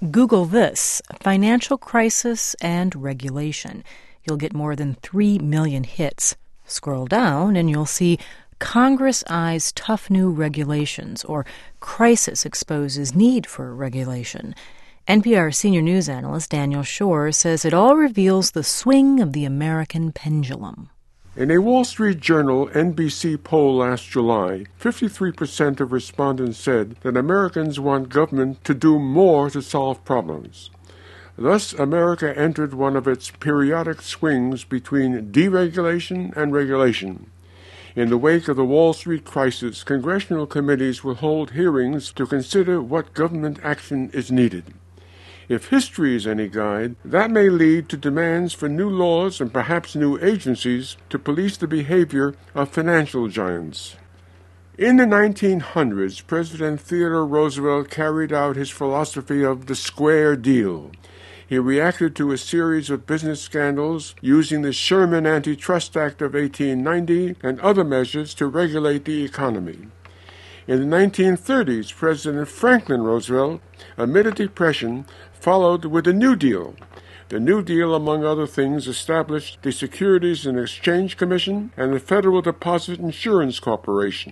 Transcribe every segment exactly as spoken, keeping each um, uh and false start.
Google this, financial crisis and regulation. You'll get more than three million hits. Scroll down and you'll see Congress eyes tough new regulations, or crisis exposes need for regulation. N P R senior news analyst Daniel Schorr says it all reveals the swing of the American pendulum. In a Wall Street Journal N B C poll last July, fifty-three percent of respondents said that Americans want government to do more to solve problems. Thus, America entered one of its periodic swings between deregulation and regulation. In the wake of the Wall Street crisis, congressional committees will hold hearings to consider what government action is needed. If history is any guide, that may lead to demands for new laws and perhaps new agencies to police the behavior of financial giants. In the nineteen hundreds, President Theodore Roosevelt carried out his philosophy of the square deal. He reacted to a series of business scandals using the Sherman Antitrust Act of eighteen ninety and other measures to regulate the economy. In the nineteen thirties, President Franklin Roosevelt, amid a depression, followed with the New Deal. The New Deal, among other things, established the Securities and Exchange Commission and the Federal Deposit Insurance Corporation.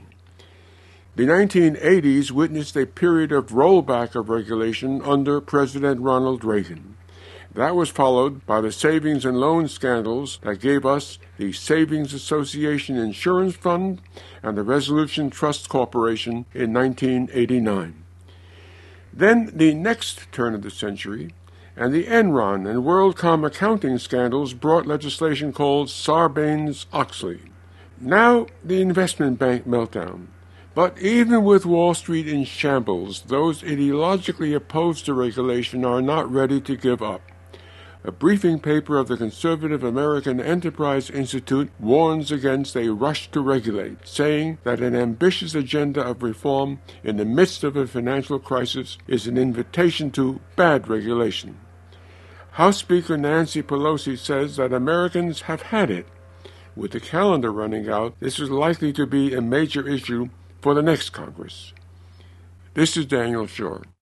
The nineteen eighties witnessed a period of rollback of regulation under President Ronald Reagan. That was followed by the savings and loan scandals that gave us the Savings Association Insurance Fund and the Resolution Trust Corporation in nineteen eighty-nine. Then the next turn of the century, and the Enron and WorldCom accounting scandals brought legislation called Sarbanes-Oxley. Now the investment bank meltdown. But even with Wall Street in shambles, those ideologically opposed to regulation are not ready to give up. A briefing paper of the Conservative American Enterprise Institute warns against a rush to regulate, saying that an ambitious agenda of reform in the midst of a financial crisis is an invitation to bad regulation. House Speaker Nancy Pelosi says that Americans have had it. With the calendar running out, this is likely to be a major issue for the next Congress. This is Daniel Schorr.